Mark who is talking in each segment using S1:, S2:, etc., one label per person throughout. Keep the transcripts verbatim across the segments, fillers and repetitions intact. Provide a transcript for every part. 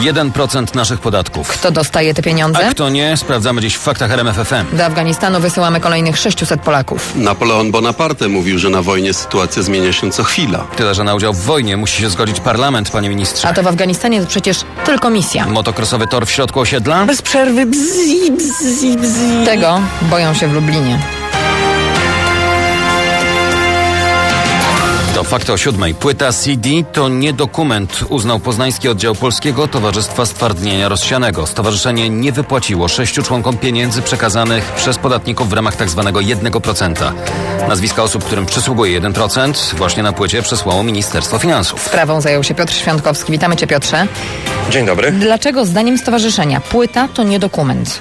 S1: jeden procent naszych podatków.
S2: Kto dostaje te pieniądze?
S1: A kto nie? Sprawdzamy dziś w faktach R M F F M.
S2: Do Afganistanu wysyłamy kolejnych sześciuset Polaków.
S3: Napoleon Bonaparte mówił, że na wojnie sytuacja zmienia się co chwila.
S1: Tyle, że na udział w wojnie musi się zgodzić parlament, panie ministrze.
S2: A to w Afganistanie to przecież tylko misja.
S1: Motocrossowy tor w środku osiedla?
S2: Bez przerwy bzzi, bzzi, bzzi. Tego boją się w Lublinie.
S1: To fakty o siódmej. Płyta C D to nie dokument, uznał Poznański Oddział Polskiego Towarzystwa Stwardnienia Rozsianego. Stowarzyszenie nie wypłaciło sześciu członkom pieniędzy przekazanych przez podatników w ramach tzw. jednego procenta. Nazwiska osób, którym przysługuje jeden procent, właśnie na płycie przesłało Ministerstwo Finansów.
S2: Sprawą zajął się Piotr Świątkowski. Witamy cię, Piotrze.
S4: Dzień dobry.
S2: Dlaczego zdaniem stowarzyszenia płyta to nie dokument?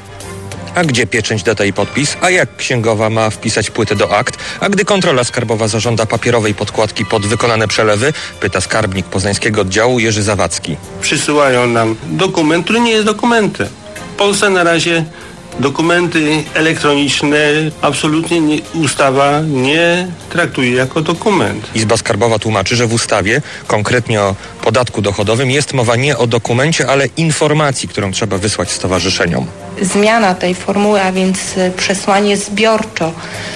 S4: A gdzie pieczęć, data i podpis? A jak księgowa ma wpisać płytę do akt? A gdy kontrola skarbowa zażąda papierowej podkładki pod wykonane przelewy? Pyta skarbnik poznańskiego oddziału Jerzy Zawadzki.
S5: Przysyłają nam dokument, który nie jest dokumentem. W Polsce na razie dokumenty elektroniczne absolutnie nie, ustawa nie traktuje jako dokument.
S4: Izba Skarbowa tłumaczy, że w ustawie, konkretnie o podatku dochodowym, jest mowa nie o dokumencie, ale informacji, którą trzeba wysłać stowarzyszeniom.
S6: Zmiana tej formuły, a więc przesłanie zbiorczo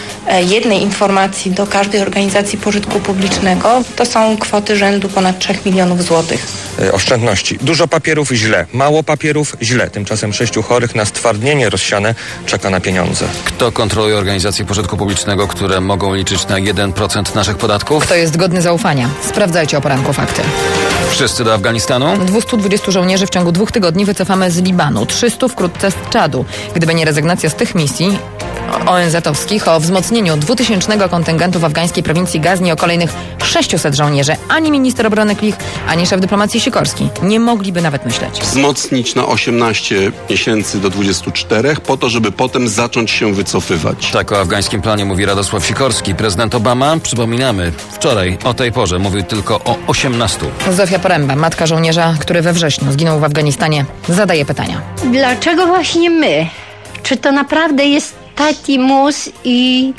S6: jednej informacji do każdej organizacji pożytku publicznego, to są kwoty rzędu ponad trzech milionów złotych.
S4: Oszczędności. Dużo papierów, źle. Mało papierów, źle. Tymczasem sześciu chorych na stwardnienie rozsiane czeka na pieniądze.
S1: Kto kontroluje organizacje pożytku publicznego, które mogą liczyć na jeden procent naszych podatków?
S2: Kto jest godny zaufania? Sprawdzajcie o poranku fakty.
S1: Wszyscy do Afganistanu?
S2: dwieście dwadzieścia żołnierzy w ciągu dwóch tygodni wycofamy z Libanu, trzysta wkrótce z Czadu. Gdyby nie rezygnacja z tych misji O N Z-owskich o wzmocnieniu dwutysięcznego kontyngentu w afgańskiej prowincji Gazni o kolejnych sześciuset żołnierzy, ani minister obrony Klich, ani szef dyplomacji Sikorski nie mogliby nawet myśleć.
S3: Wzmocnić na osiemnaście miesięcy do dwudziestu czterech po to, żeby potem zacząć się wycofywać.
S1: Tak o afgańskim planie mówi Radosław Sikorski. Prezydent Obama, przypominamy, wczoraj o tej porze mówił tylko o osiemnastu.
S2: Zofia Poręba, matka żołnierza, który we wrześniu zginął w Afganistanie, zadaje pytania.
S7: Dlaczego właśnie my? Czy to naprawdę jest taki mus i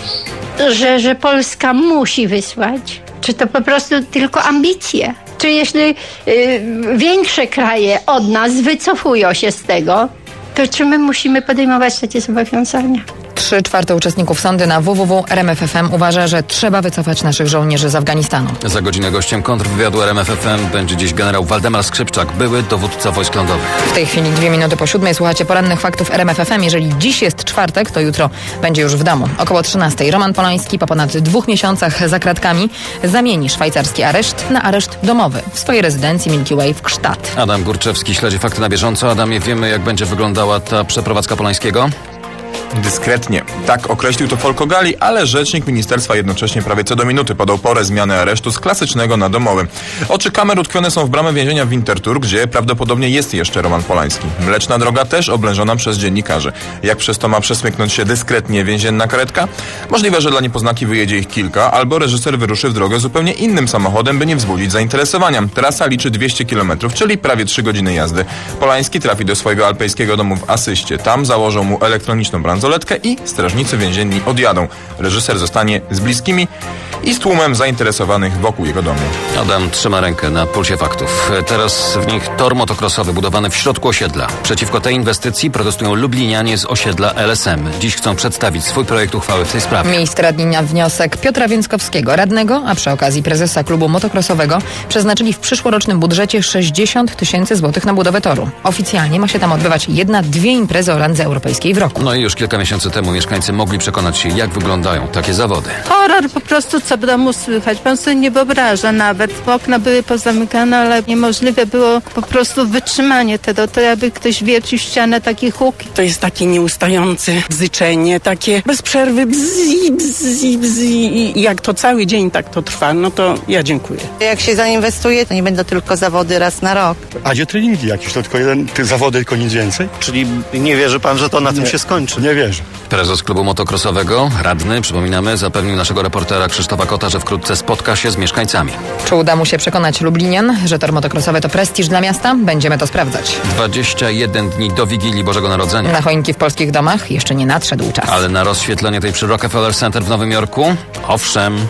S7: że, że Polska musi wysłać? Czy to po prostu tylko ambicje? Czy jeśli y, większe kraje od nas wycofują się z tego, to czy my musimy podejmować takie zobowiązania?
S2: Trzy czwarte uczestników sondy na w w w kropka r m f f m uważa, że trzeba wycofać naszych żołnierzy z Afganistanu.
S1: Za godzinę gościem kontrwywiadu R M F F M będzie dziś generał Waldemar Skrzypczak, były dowódca wojsk lądowych.
S2: W tej chwili dwie minuty po siódmej słuchacie porannych faktów R M F F M. Jeżeli dziś jest czwartek, to jutro będzie już w domu. Około trzynastej Roman Polański po ponad dwóch miesiącach za kratkami zamieni szwajcarski areszt na areszt domowy w swojej rezydencji Milky Way w Gstaad.
S1: Adam Górczewski śledzi fakty na bieżąco. Adamie, wiemy, jak będzie wyglądała ta przeprowadzka Polańskiego?
S8: Dyskretnie. Tak określił to Folkogali, ale rzecznik ministerstwa jednocześnie prawie co do minuty podał porę zmiany aresztu z klasycznego na domowy. Oczy kamer utkwione są w bramę więzienia Winterthur, gdzie prawdopodobnie jest jeszcze Roman Polański. Mleczna Droga też oblężona przez dziennikarzy. Jak przez to ma przesmyknąć się dyskretnie więzienna karetka? Możliwe, że dla niepoznaki wyjedzie ich kilka, albo reżyser wyruszy w drogę zupełnie innym samochodem, by nie wzbudzić zainteresowania. Trasa liczy dwieście kilometrów, czyli prawie trzy godziny jazdy. Polański trafi do swojego alpejskiego domu w Asyście. Tam założą mu elektroniczną bransoletkę i strażnicy więzienni odjadą. Reżyser zostanie z bliskimi i z tłumem zainteresowanych wokół jego domu.
S1: Adam trzyma rękę na pulsie faktów. Teraz w nich tor motocrossowy budowany w środku osiedla. Przeciwko tej inwestycji protestują lublinianie z osiedla L S M. Dziś chcą przedstawić swój projekt uchwały w tej sprawie.
S2: Miejsce radni na wniosek Piotra Więckowskiego, radnego, a przy okazji prezesa klubu motocrossowego, przeznaczyli w przyszłorocznym budżecie sześćdziesiąt tysięcy złotych na budowę toru. Oficjalnie ma się tam odbywać jedna, dwie imprezy o randze europejskiej w roku.
S1: No i już kilka miesięcy temu mieszkańcy mogli przekonać się, jak wyglądają takie zawody.
S9: Horror po prostu, co w domu słychać. Pan sobie nie wyobraża nawet. Okna były pozamykane, ale niemożliwe było po prostu wytrzymanie tego. To jakby ktoś wiercił ścianę, taki huk.
S10: To jest takie nieustające bzyczenie, takie bez przerwy bzzi, bzzi, bzzi. I jak to cały dzień tak to trwa, no to ja dziękuję.
S11: Jak się zainwestuje, to nie będą tylko zawody raz na rok.
S12: A gdzie treningi jakieś? To tylko jeden, te zawody, tylko nic więcej?
S13: Czyli nie wierzy pan, że to na nie, tym się skończy?
S12: Nie wierzę.
S1: Prezes klubu motocrossowego, radny, przypominamy, zapewnił naszego reportera Krzysztofa Kota, że wkrótce spotka się z mieszkańcami.
S2: Czy uda mu się przekonać lublinian, że tor motocrossowy to prestiż dla miasta? Będziemy to sprawdzać.
S1: dwadzieścia jeden dni do Wigilii Bożego Narodzenia.
S2: Na choinki w polskich domach jeszcze nie nadszedł czas.
S1: Ale na rozświetlenie tej przy Rockefeller Center w Nowym Jorku? Owszem.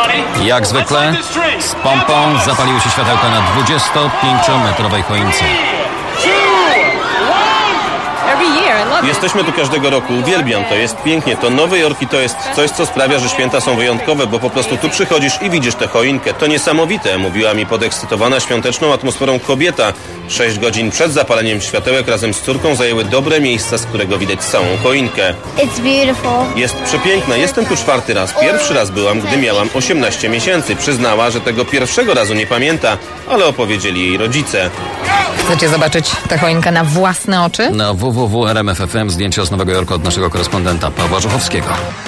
S1: Jak zwykle z pompą zapaliły się światełka na dwudziestopięciometrowej choince.
S14: Jesteśmy tu każdego roku, uwielbiam to, jest pięknie. To Nowy Jork i to jest coś, co sprawia, że święta są wyjątkowe, bo po prostu tu przychodzisz i widzisz tę choinkę. To niesamowite, mówiła mi podekscytowana świąteczną atmosferą kobieta. Sześć godzin przed zapaleniem światełek razem z córką zajęły dobre miejsca, z którego widać całą choinkę.
S15: It's beautiful.
S14: Jest przepiękna, jestem tu czwarty raz. Pierwszy raz byłam, gdy miałam osiemnaście miesięcy. Przyznała, że tego pierwszego razu nie pamięta, ale opowiedzieli jej rodzice.
S2: Chcecie zobaczyć tę choinkę na własne oczy?
S1: Na w w w kropka r m f kropka f m zdjęcie z Nowego Jorku od naszego korespondenta Pawła Żuchowskiego.